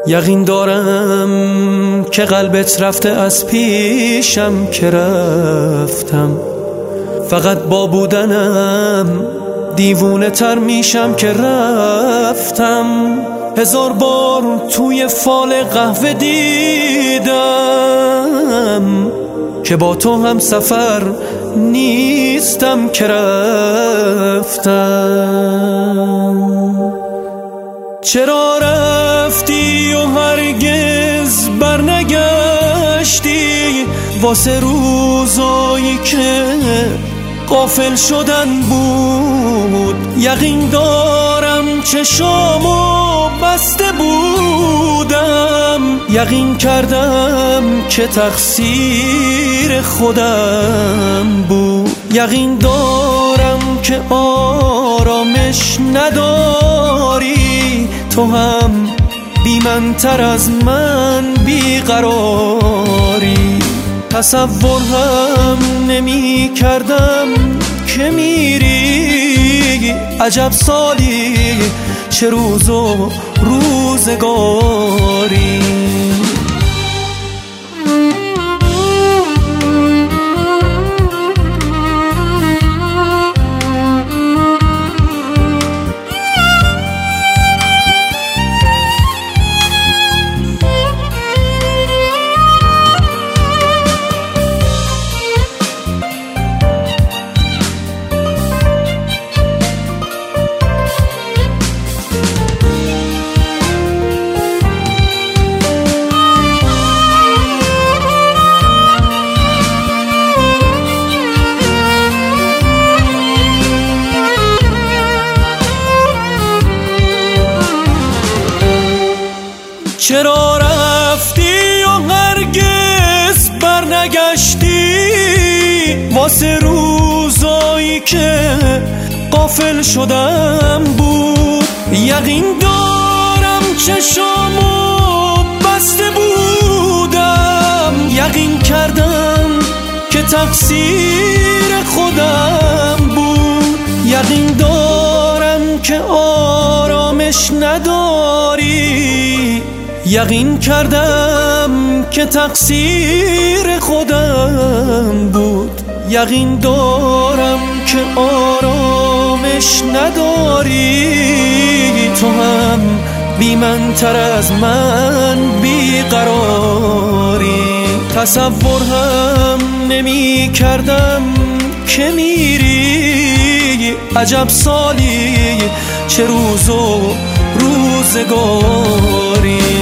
یقین دارم که قلبت رفته از پیشم که رفتم، فقط با بودنم دیوونه تر میشم که رفتم. 1000 بار توی فال قهوه دیدم که با تو هم سفر نیستم که رفتم. چرا رفتی و هرگز برنگشتی واسه روزایی که غافل شدن بود؟ یقین دارم چشامو بسته بودم، یقین کردم که تقصیر خودم بود. یقین دارم که آرامش نداری، تو هم بی من تر از من بیقراری. تصور هم نمی کردم که میری، عجب سالی چه روز و روزگاری. چرا رفتی و هرگز برنگشتی واسه روزایی که غافل شدم بود؟ یقین دارم چشامو بسته بودم، یقین کردم که تقصیر خودم بود. یقین دارم که آرامش نداری، یقین کردم که تقصیر خودم بود. یقین دارم که آرامش نداری، تو هم بی من تر از من بیقراری. تصور هم نمی کردم که میری، عجب سالی چه روز و روزگاری.